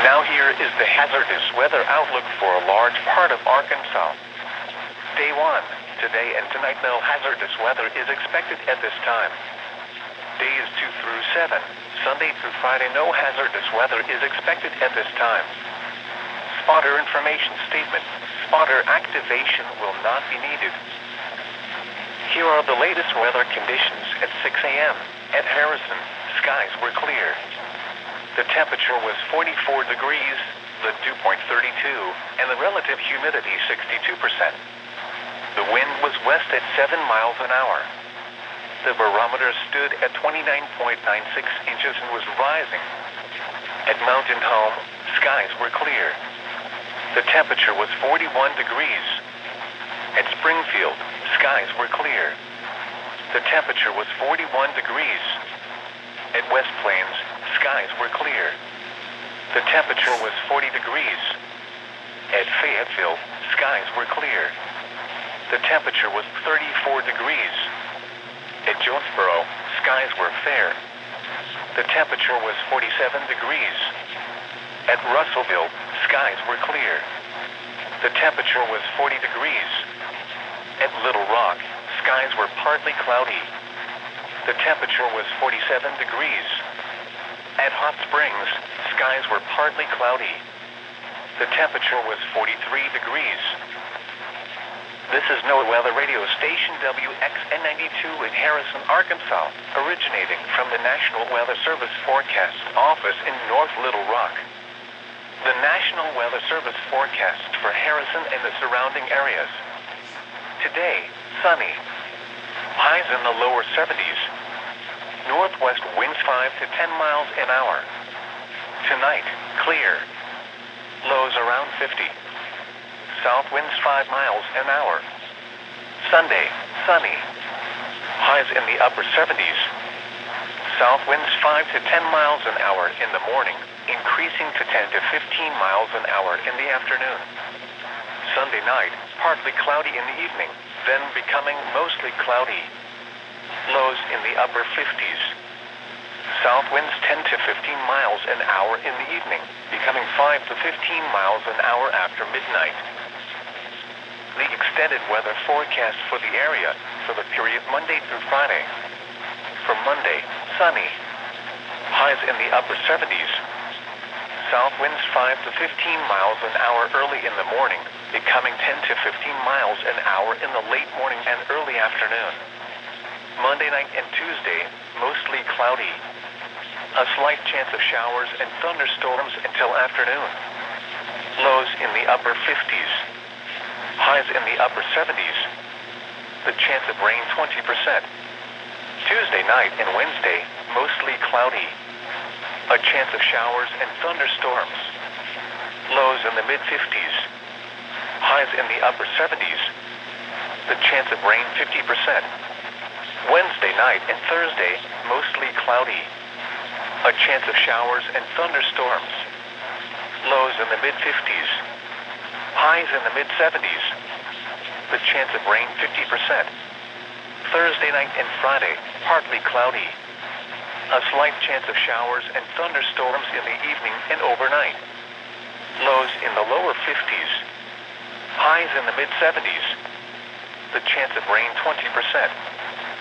Now here is the hazardous weather outlook for a large part of Arkansas. Day 1. Today and tonight, no hazardous weather is expected at this time. Days 2 through 7. Sunday through Friday, no hazardous weather is expected at this time. Spotter information statement. Spotter activation will not be needed. Here are the latest weather conditions at 6 a.m. At Harrison, skies were clear. The temperature was 44 degrees, the dew point 32, and the relative humidity 62%. The wind was west at 7 miles an hour. The barometer stood at 29.96 inches and was rising. At Mountain Home, skies were clear. The temperature was 41 degrees. At Springfield, skies were clear. The temperature was 41 degrees. At West Plains, skies were clear. The temperature was 40 degrees. At Fayetteville, skies were clear. The temperature was 34 degrees. At Jonesboro, skies were fair. The temperature was 47 degrees. At Russellville, skies were clear. The temperature was 40 degrees. At Little Rock, skies were partly cloudy. The temperature was 47 degrees. At Hot Springs, skies were partly cloudy. The temperature was 43 degrees. This is NOAA Weather Radio Station WXN92 in Harrison, Arkansas, originating from the National Weather Service Forecast Office in North Little Rock. The National Weather Service forecast for Harrison and the surrounding areas. Today, sunny. Highs in the lower 70s. Northwest winds 5 to 10 miles an hour. Tonight, clear. Lows around 50. South winds 5 miles an hour. Sunday, sunny. Highs in the upper 70s. South winds 5 to 10 miles an hour in the morning, increasing to 10 to 15 miles an hour in the afternoon. Sunday night, partly cloudy in the evening, then becoming mostly cloudy. Lows in the upper 50s. South winds 10 to 15 miles an hour in the evening, becoming 5 to 15 miles an hour after midnight. The extended weather forecast for the area for the period Monday through Friday. For Monday, sunny. Highs in the upper 70s. South winds 5 to 15 miles an hour early in the morning, becoming 10 to 15 miles an hour in the late morning and early afternoon. Monday night and Tuesday, mostly cloudy. A slight chance of showers and thunderstorms until afternoon. Lows in the upper 50s. Highs in the upper 70s. The chance of rain 20%. Tuesday night and Wednesday, mostly cloudy. A chance of showers and thunderstorms. Lows in the mid-50s. Highs in the upper 70s. The chance of rain 50%. Wednesday night and Thursday, mostly cloudy. A chance of showers and thunderstorms. Lows in the mid-50s. Highs in the mid-70s. The chance of rain 50%. Thursday night and Friday, partly cloudy. A slight chance of showers and thunderstorms in the evening and overnight. Lows in the lower 50s. Highs in the mid-70s. The chance of rain 20%.